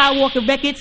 Skywalker Beckett.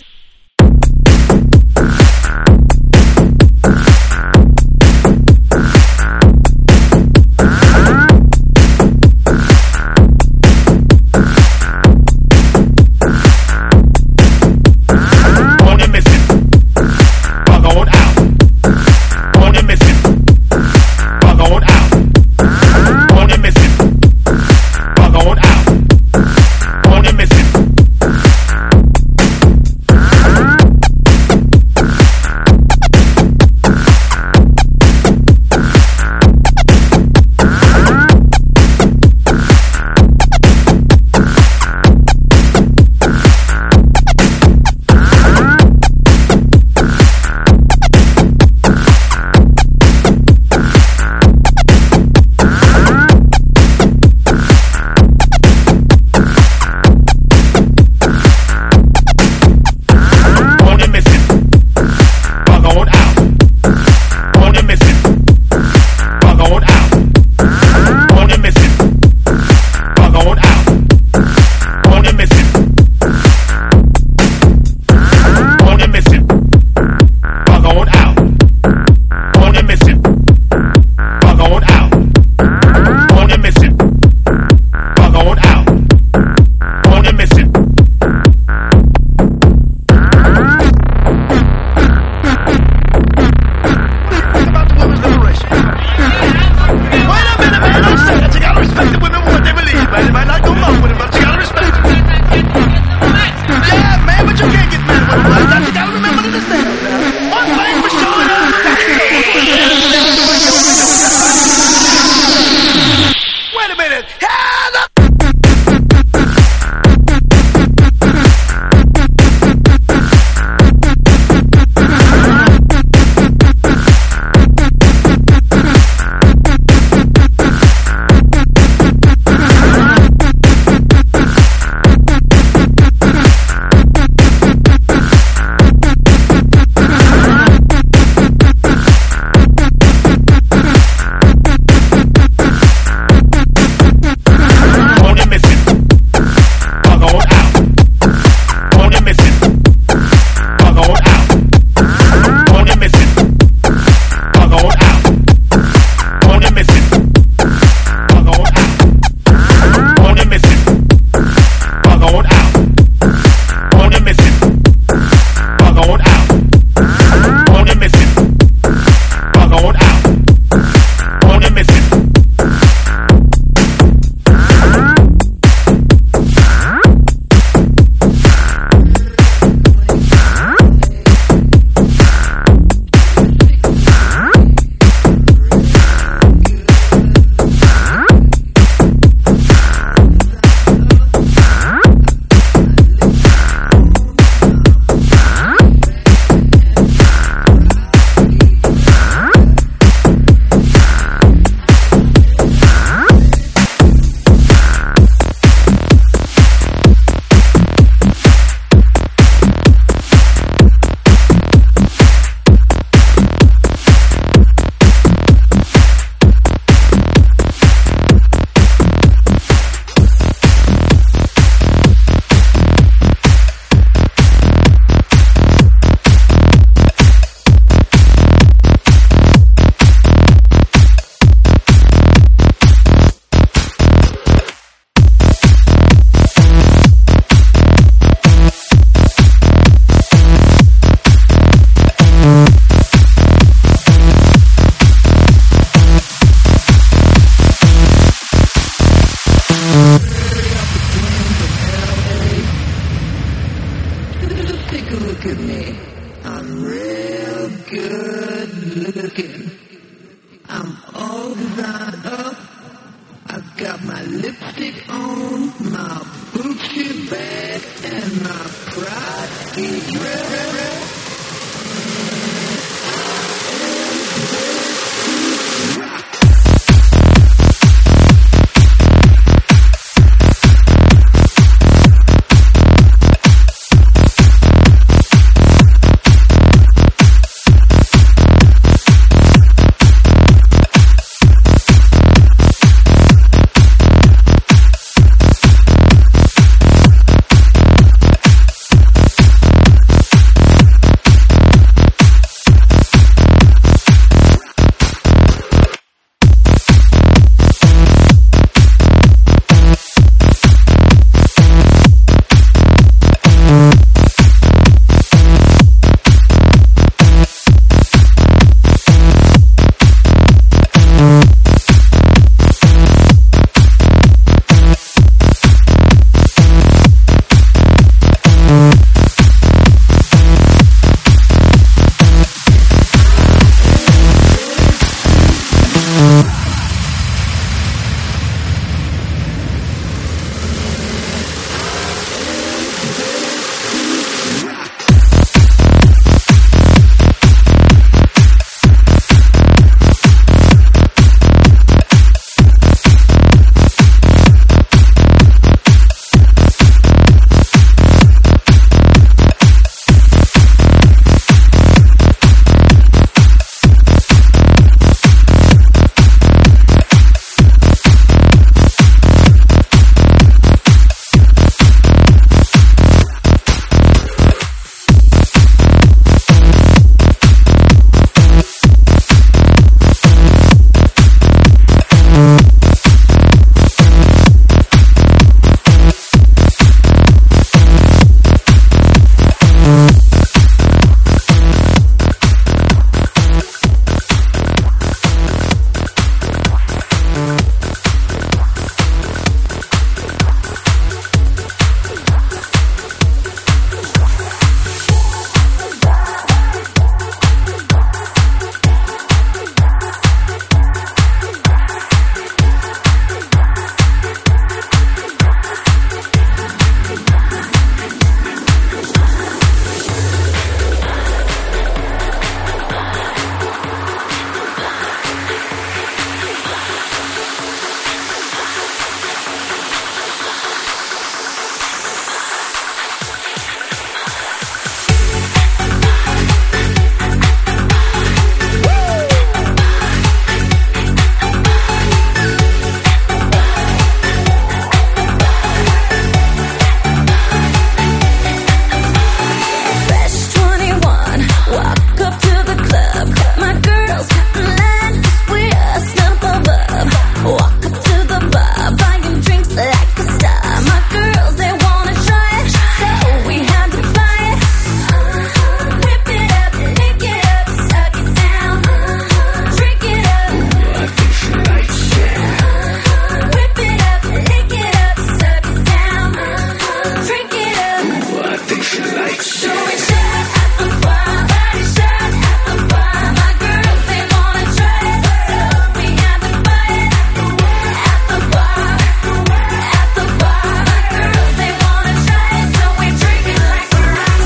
she likes it. So we shot at the bar, body shot at the bar. My girls, they wanna try it, so we had to buy it at the bar, at the bar. My girls, they wanna try it, so we drink it like a rock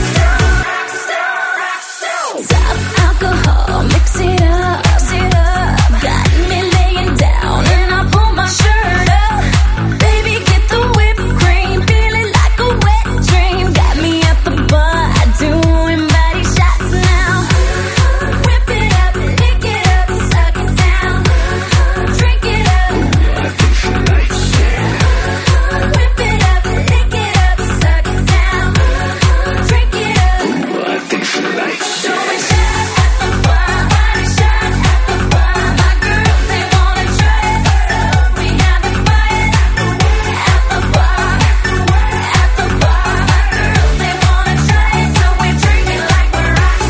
star. Top alcohol, mix it up. Got me laying down and I pull my shirt up. Baby, get the whipped cream, feeling like a wet dream. Got me at the bar, doing body shots now. Whip it up, lick it up, suck it down. Drink it up. I think she likes it. Whip it up, lick it up, suck it down. Drink it up. I think she likes So it. we shot at the bar, body shot at the bar. My girls, they wanna try it, so we had to buy it at the bar, at the bar. My girls, they wanna try it, so we drink it like we're rock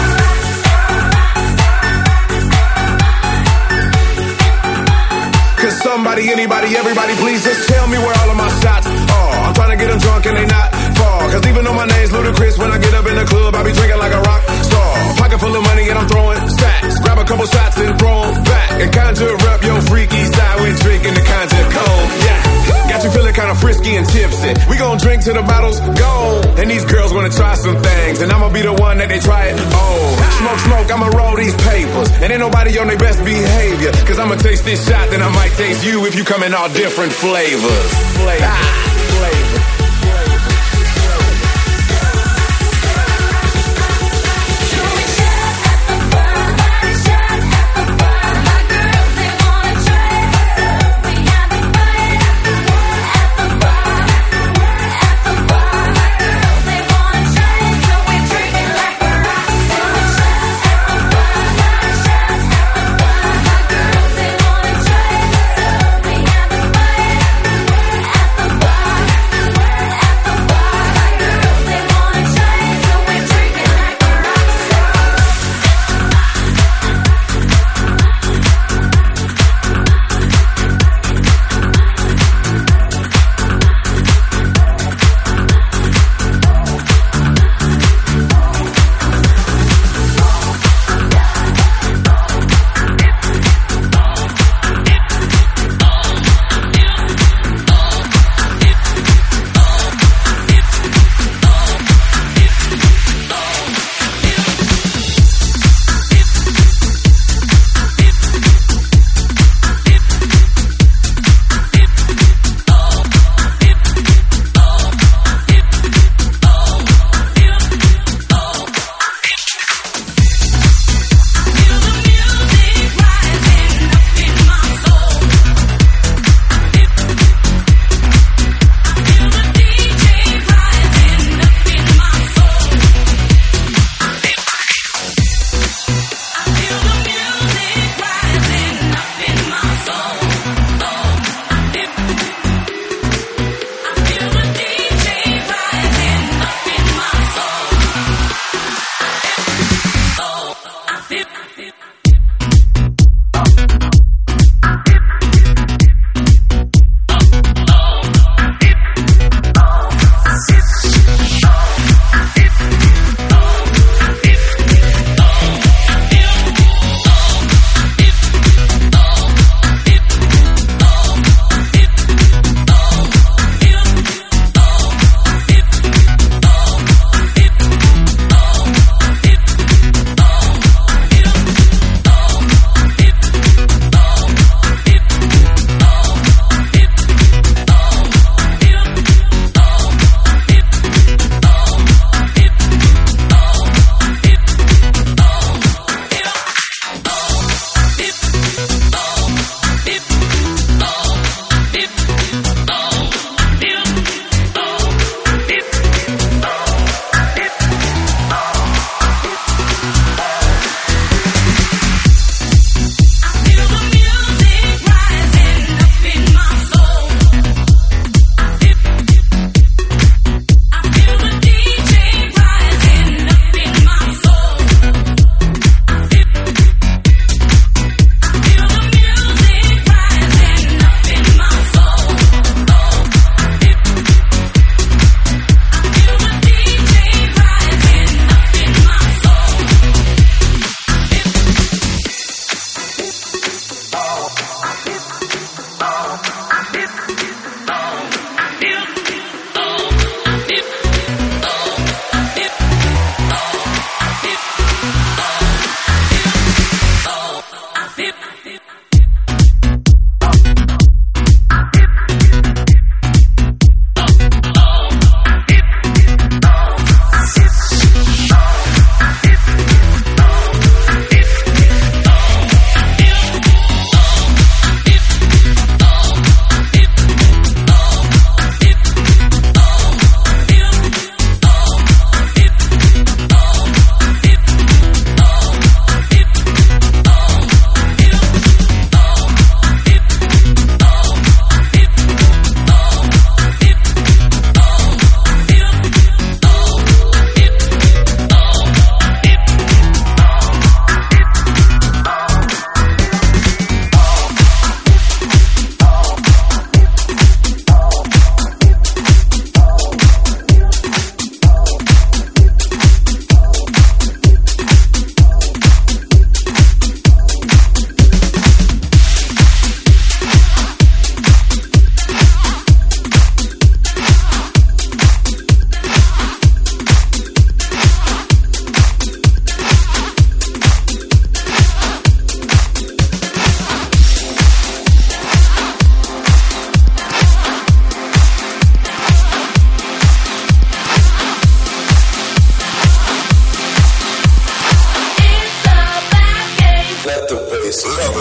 Could somebody, anybody, everybody please just tell me where all of my shots are. I'm trying to get them drunk and they not far. Cause even though my name's Ludacris, when I get up in the club, I be drinking like a rock star. Pocket full of money and I'm throwing stacks. Grab a couple shots and throw 'em back. And conjure up your freaky side when drinking the conjure cold. Yeah, got you feeling kinda frisky and tipsy. We gon' drink till the bottle's gone. And these girls wanna try some things. And I'ma be the one that they try it. Oh, smoke, smoke, I'ma roll these papers. And ain't nobody on their best behavior. Cause I'ma taste this shot, then I might taste you if you come in all different flavors. Flavors. So we shot at the bar, body shot at the bar. My girls, they wanna try it, so we had to buy it at the bar, at the bar. My girls, they wanna try it, so we drink it like a rock star. So we shot at the bar, body shot at the bar. My girls, they wanna try it, so we had to buy it at the bar, at the bar.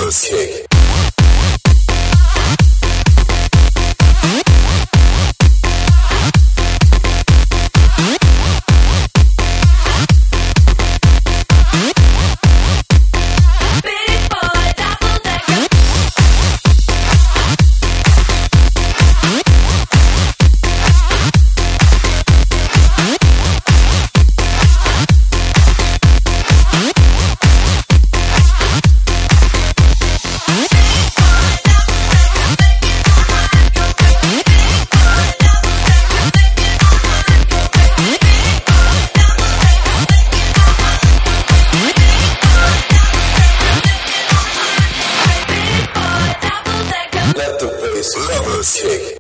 Lovers Kick. Lovers Kick.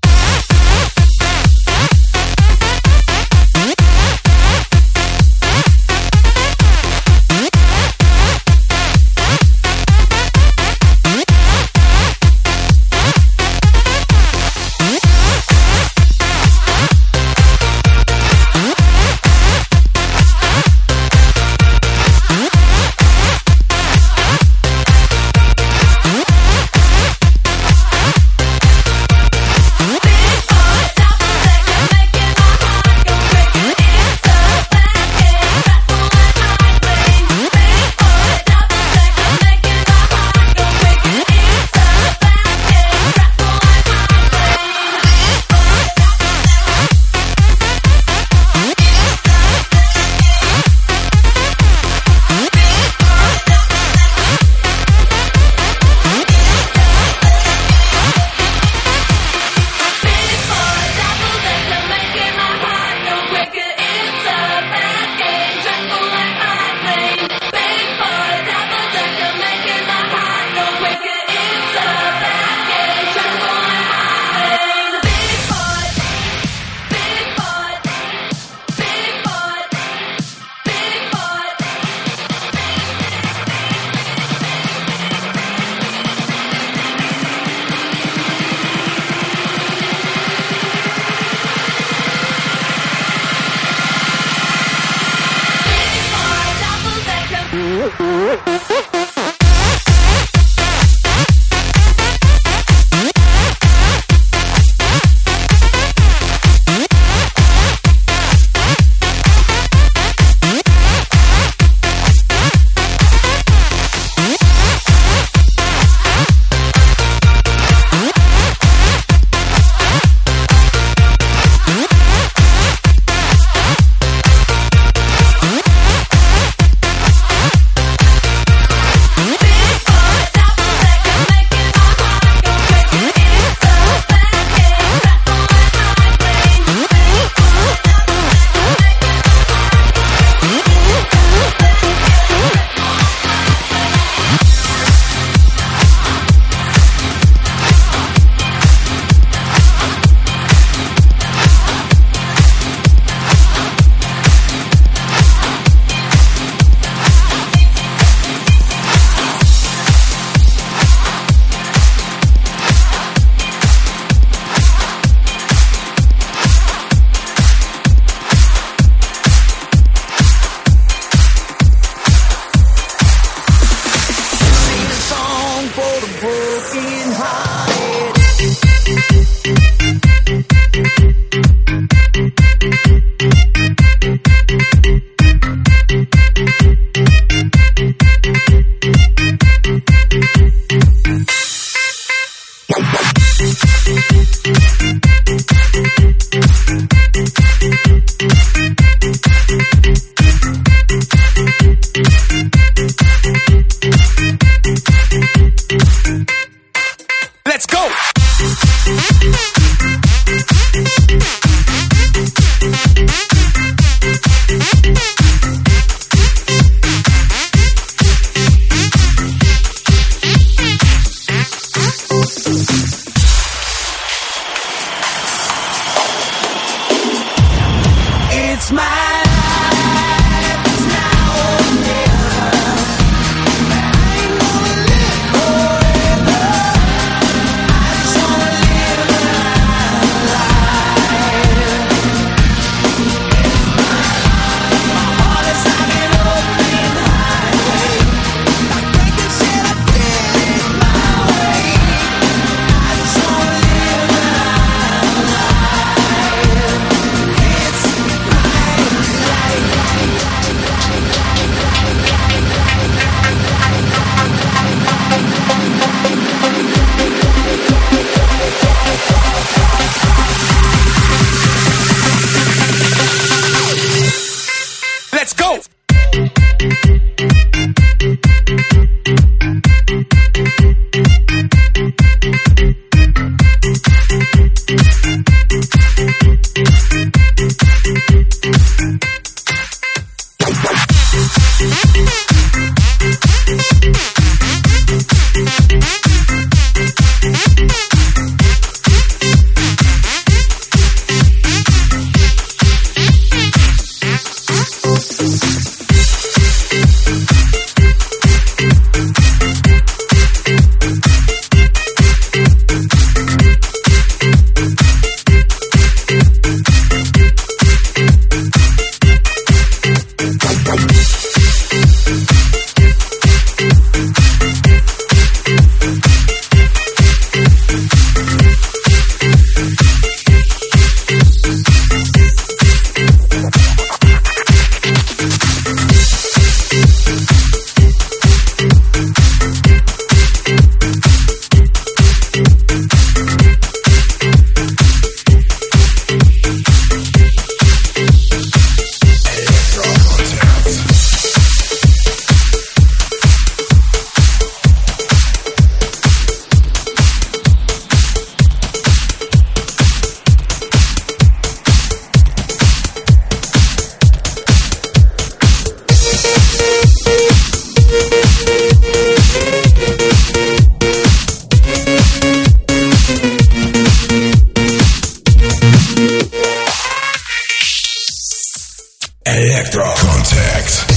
Electro Contact.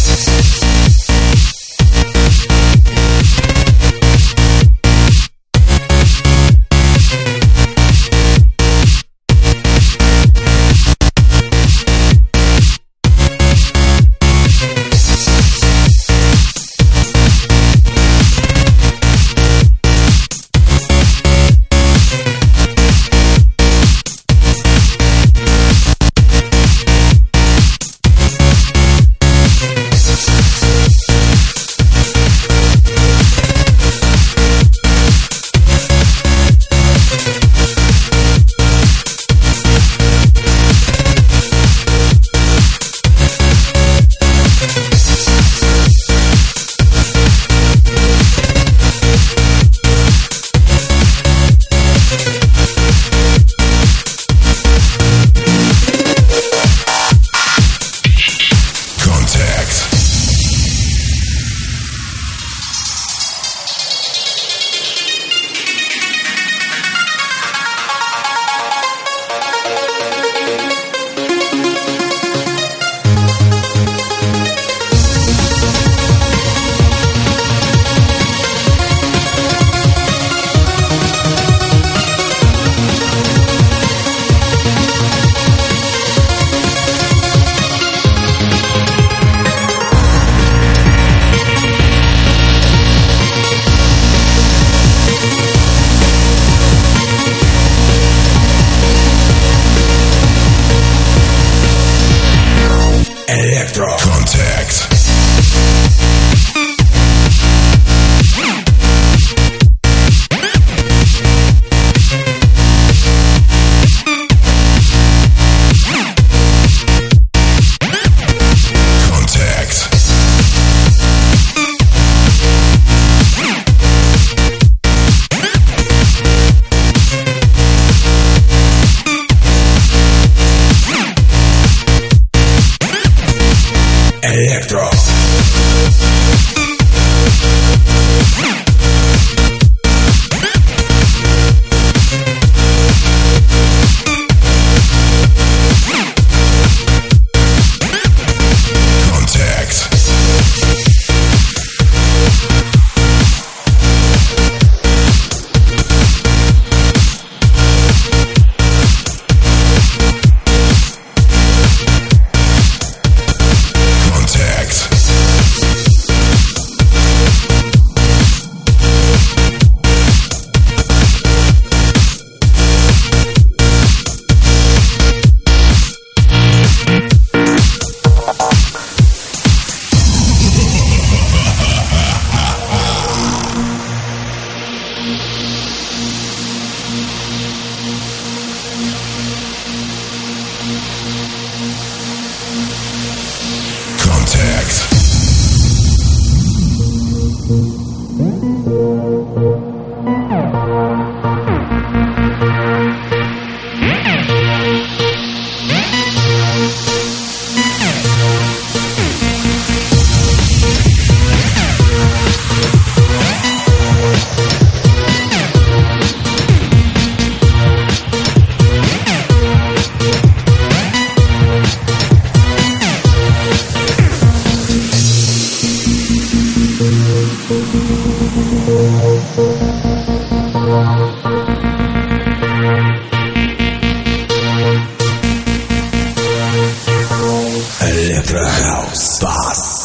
Electro House Bass.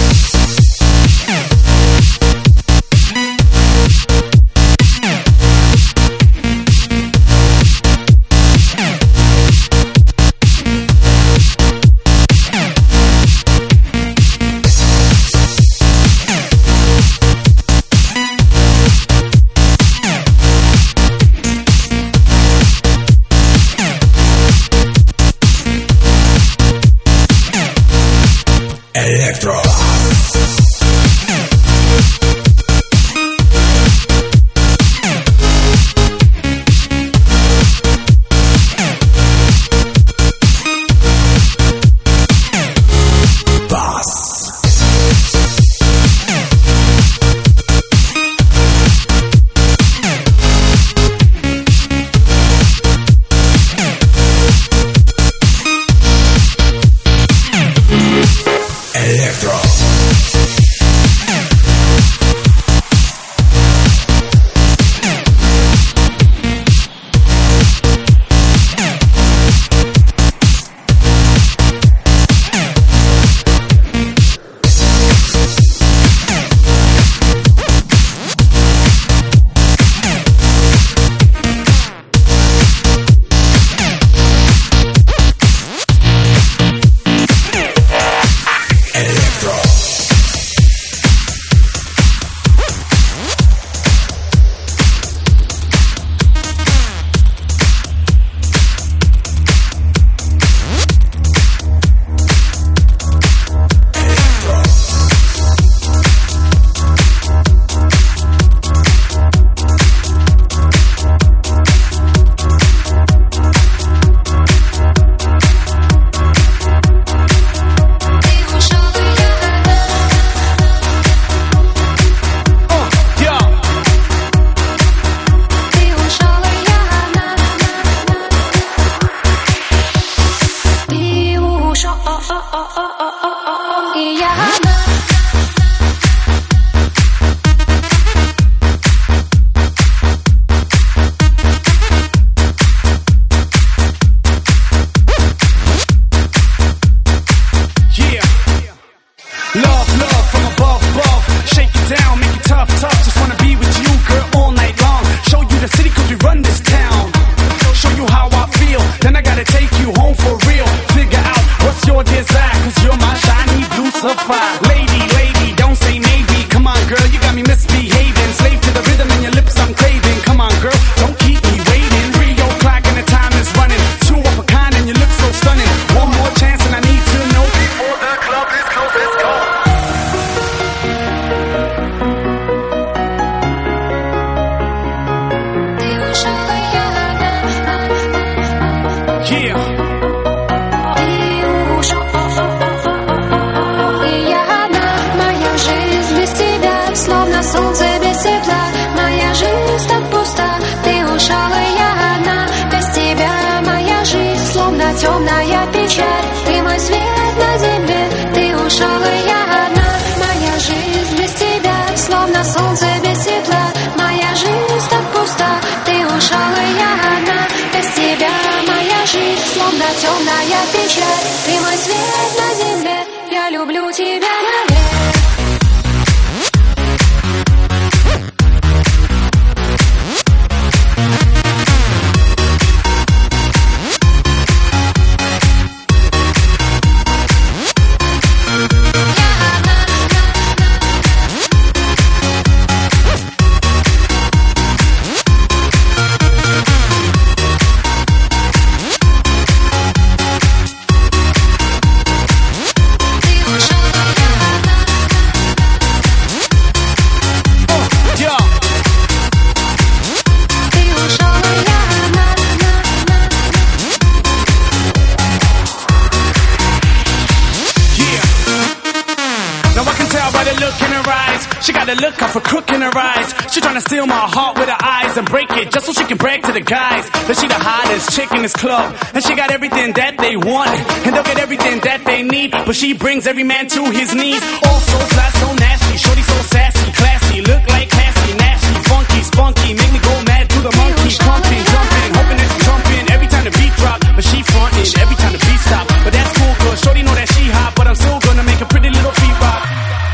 Electro. Electro. Темная печаль, ты мой свет на земле, я люблю тебя навек. Look off a crook in her eyes. She tryna steal my heart with her eyes and break it just so she can brag to the guys that she the hottest chick in this club, and she got everything that they want, and they'll get everything that they need, but she brings every man to his knees. Oh, so fly, so nasty, shorty so sassy, classy, look like Cassie, nasty, funky, spunky, make me go mad to the monkey, pumping, jumping, hoping that she's jumping every time the beat drop, but she frontin' every time the beat stop. But that's cool, cause shorty know that she hot, but I'm still gonna make a pretty little feet rock.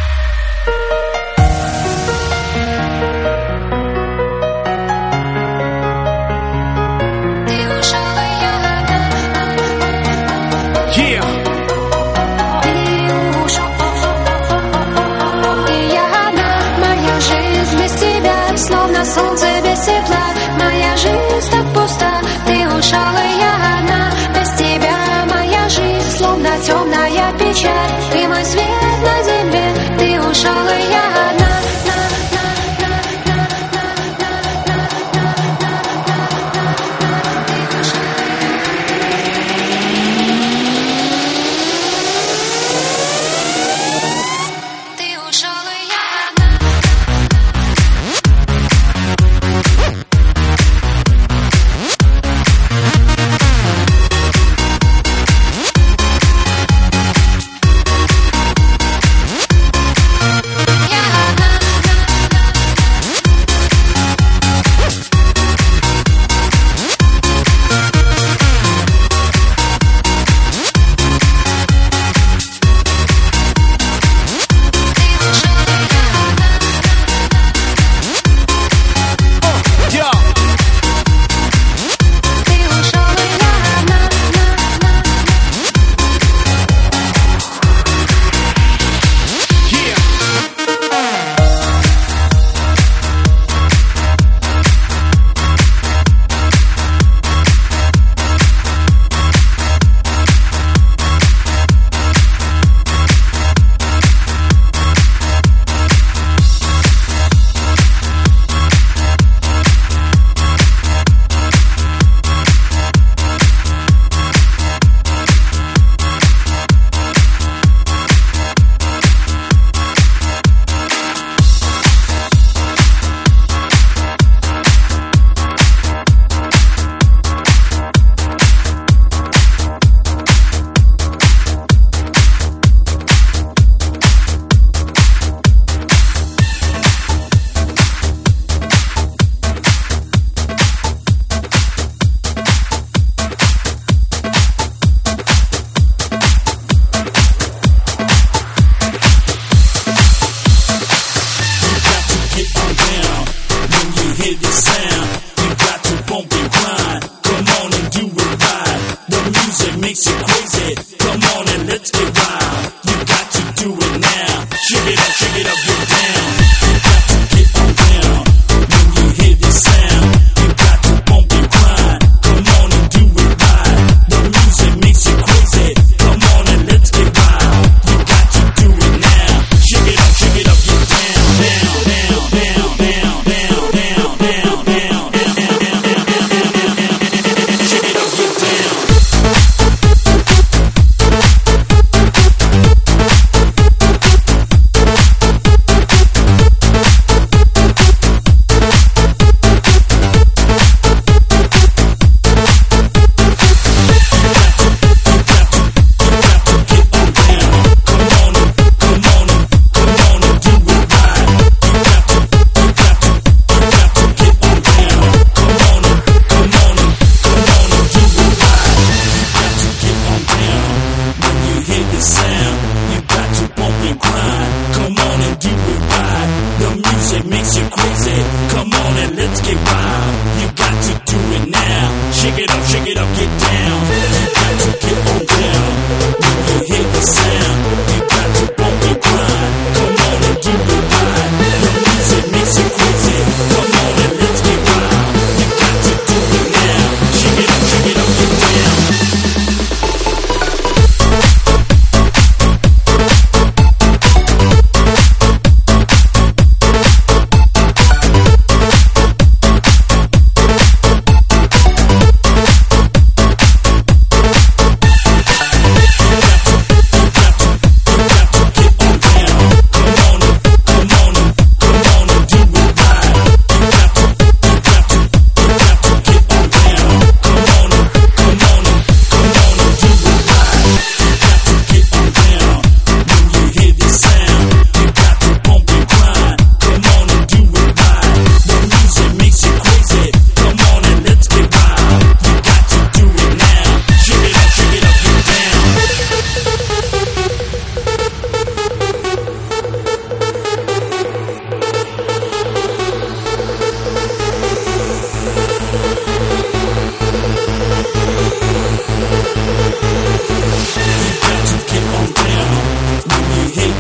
Солнце без тепла, моя жизнь так пуста. Ты ушел, и я одна. Без тебя моя жизнь словно темная печаль. Ты мой свет на земле. Ты ушел, и я одна.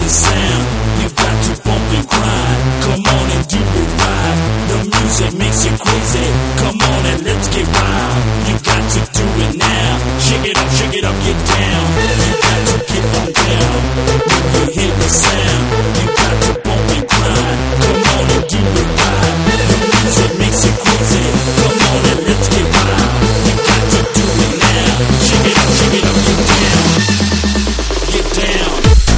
the sound, you've got to bump and grind. Come on and do it right. The music makes you crazy. Come on and let's get wild. You got to do it now. Shake it up, get down. You got to get on down. When you hear the sound, you got to bump and grind. Come on and do it right. The music makes you crazy. Come on and let's get wild. You got to do it now. Shake it up, get down. Get down.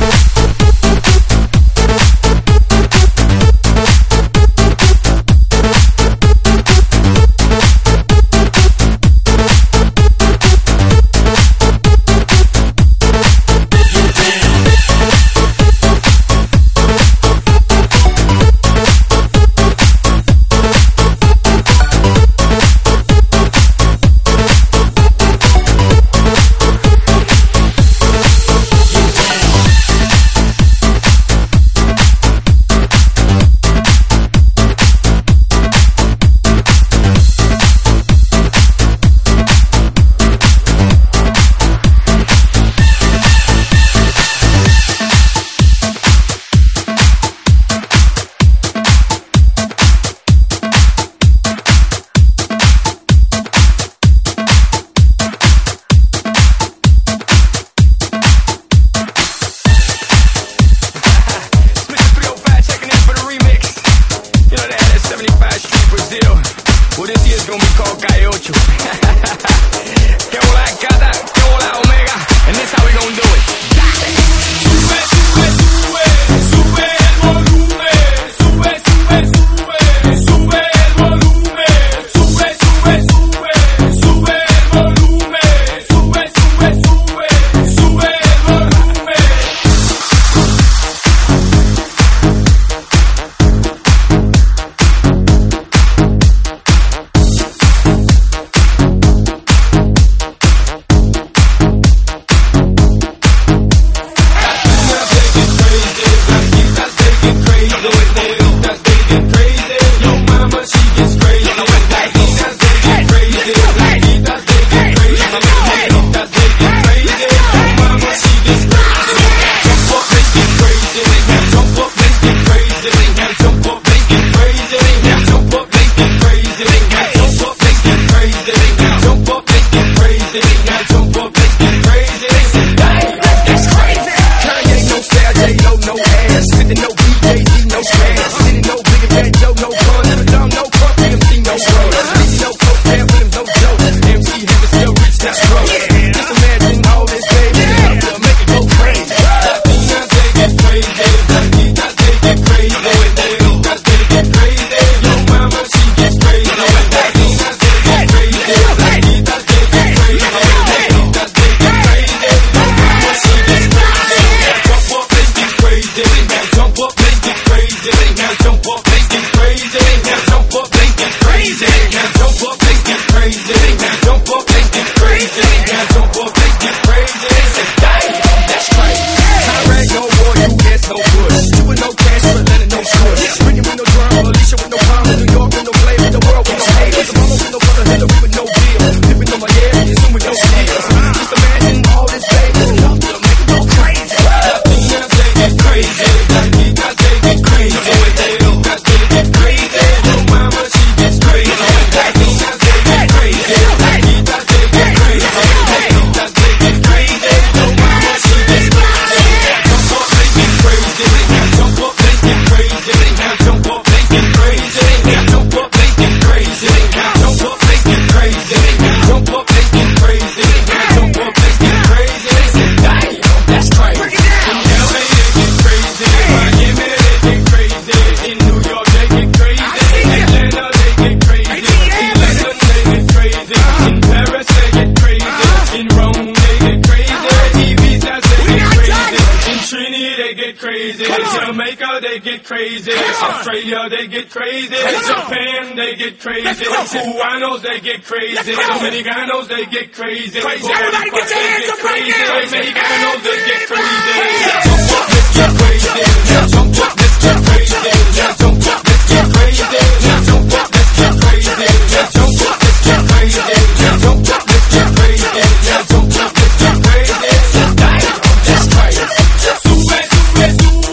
crazy. Australia, they get crazy. Japan, they get crazy. Cubanos, they get crazy. Dominicanos, they get crazy. Everybody get your hands up right now. Mexicanos, they get crazy. Jump up, let's get crazy. Jump up, let's get crazy. Jump up, let's get crazy. Jump up, let's get crazy. Jump up, let's get crazy. Jump up, let's get crazy. Jump up, let's get crazy. That's right. Sube, sube, sube.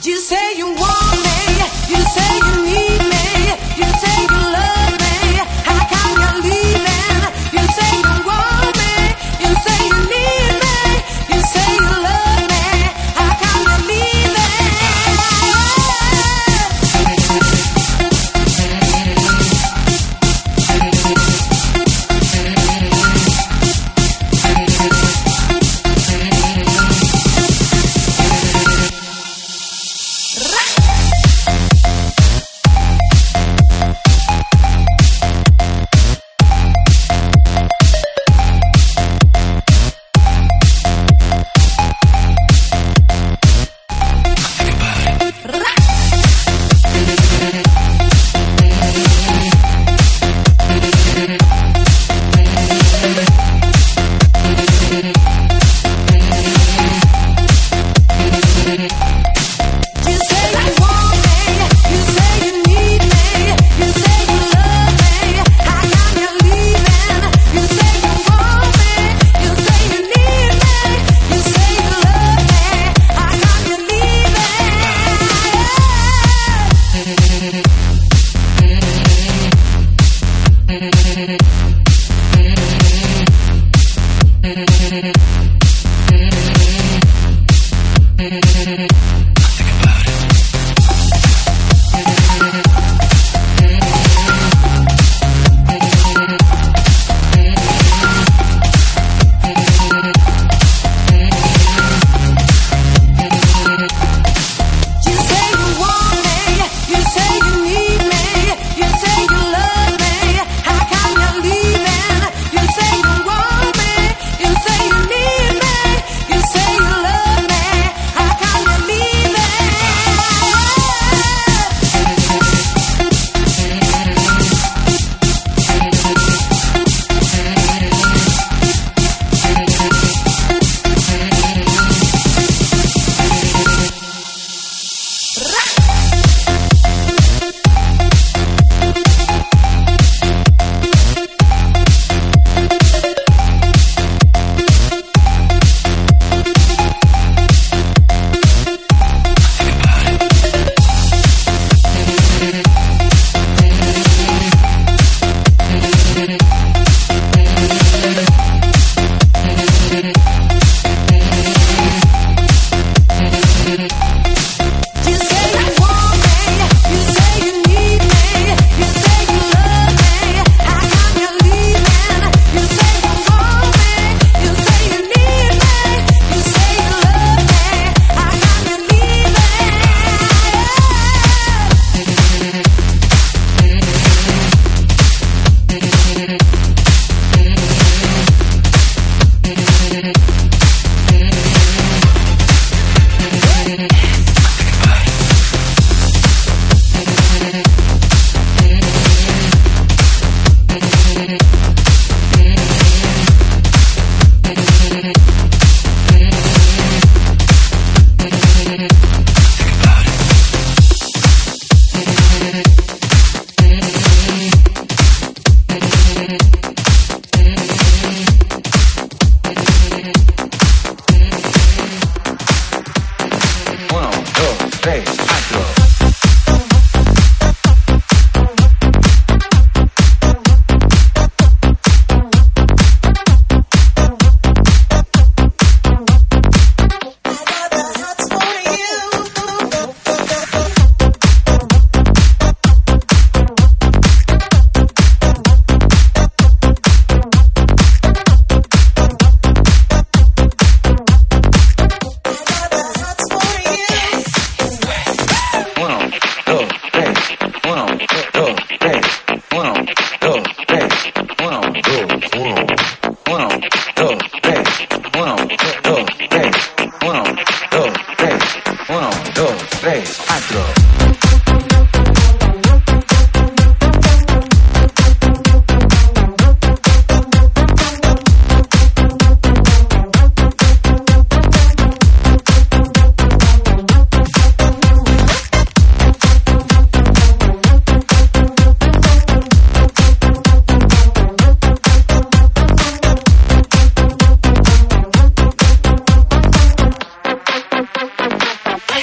You say you want me, you say you need me, you say you love me, how come you're leaving? You say you want me, you say you need me, you say you love me, how come you're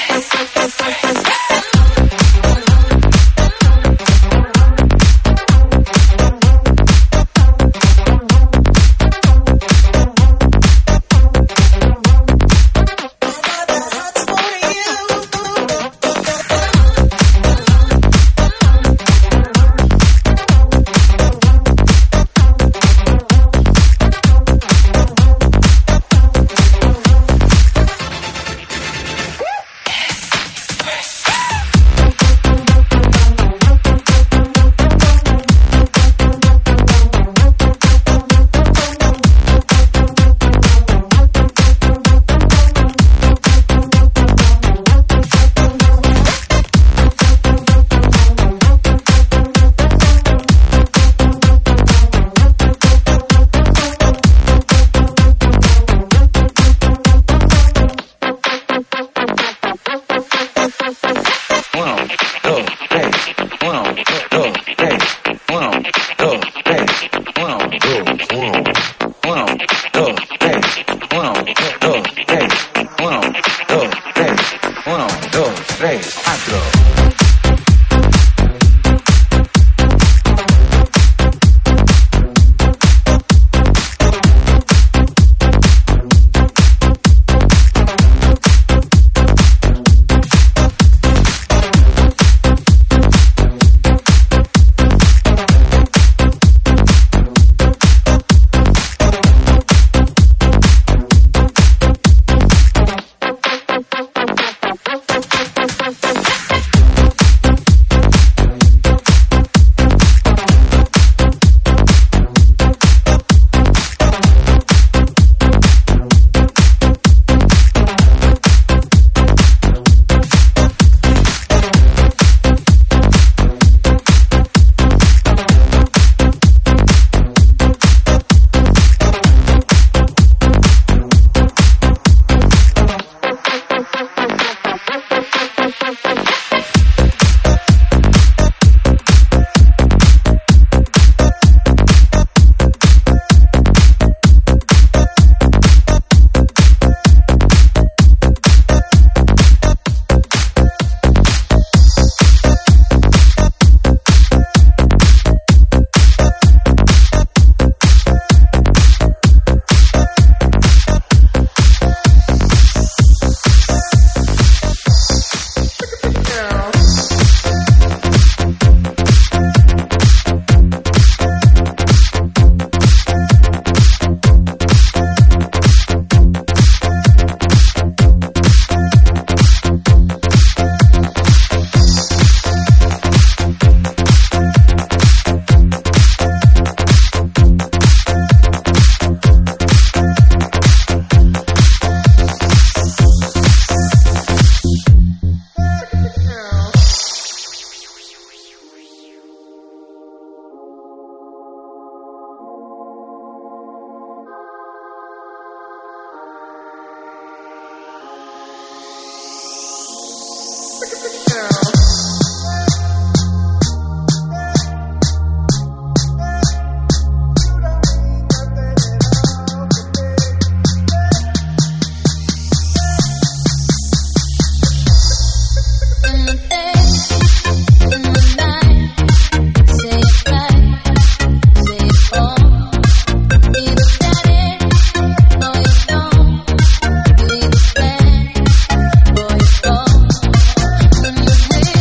Boy,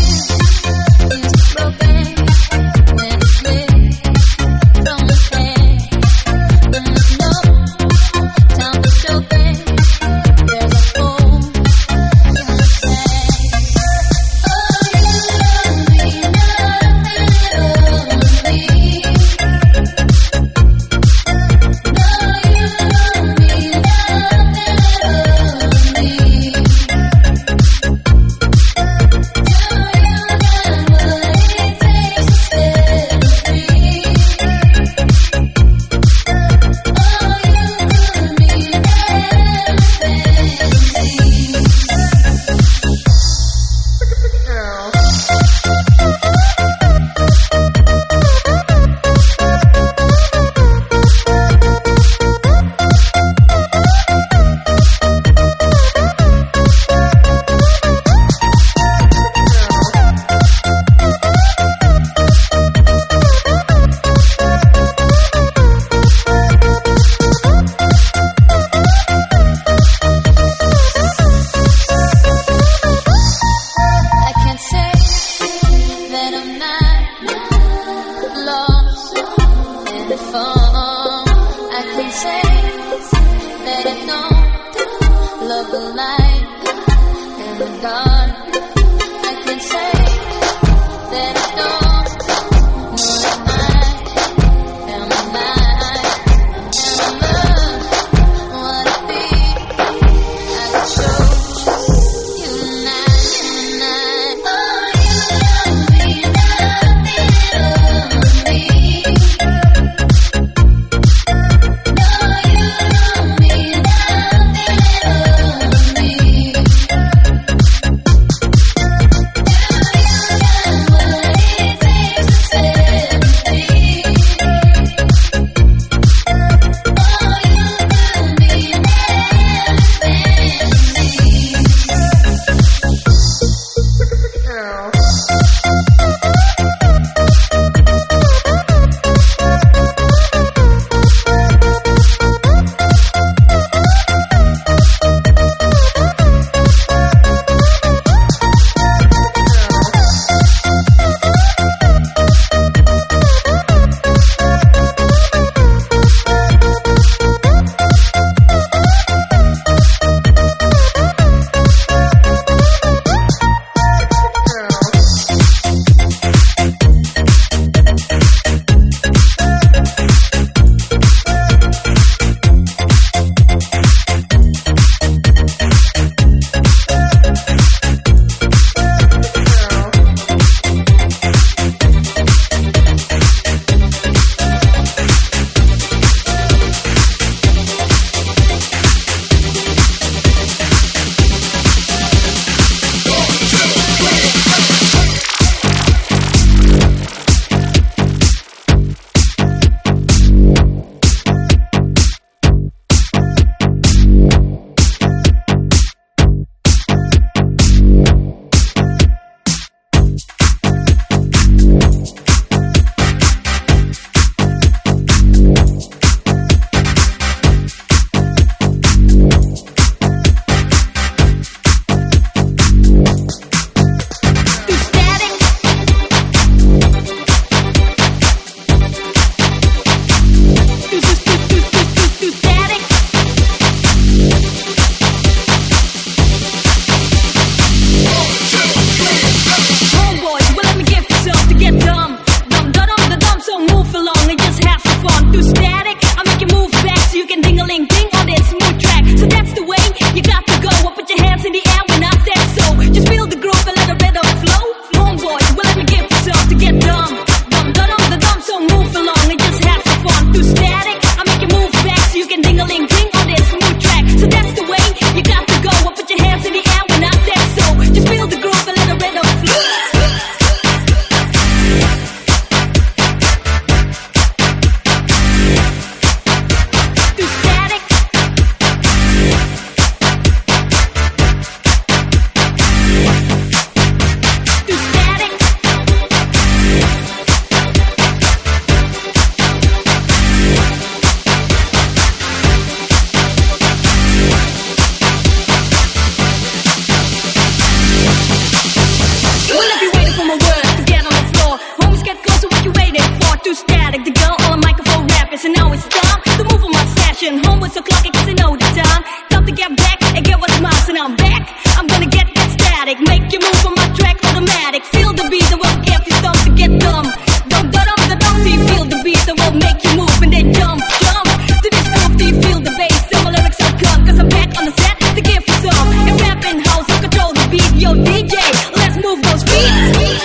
make you move on my track automatic. Feel the beat, I won't get you dumb to get dumb. Don't feel the beat, I won't make you move and then jump to this groove. Do you feel the bass? So my lyrics will come, cause I'm back on the set to give you some. And rapping house, I control the beat. Yo DJ, let's move those feet.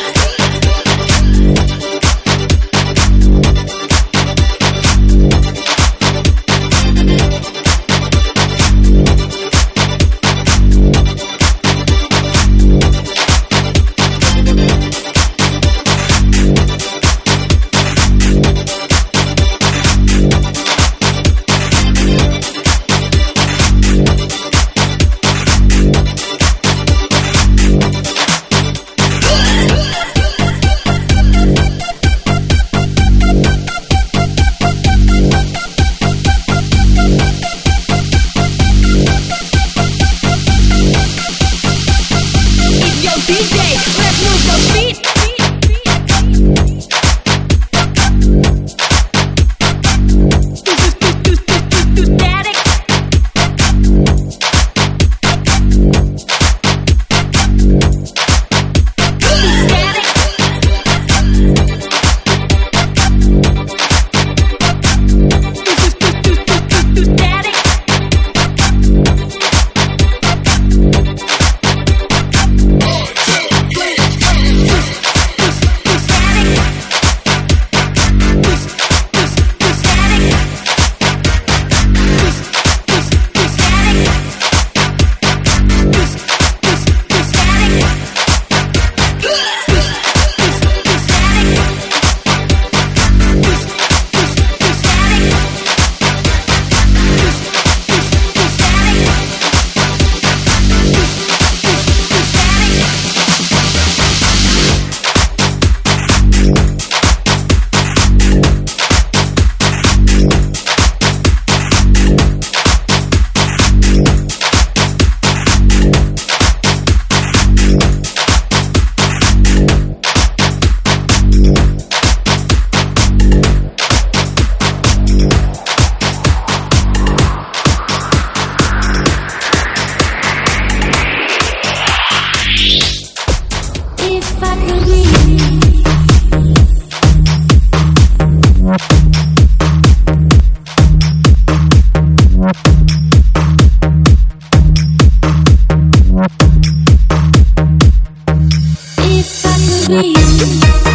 If I could be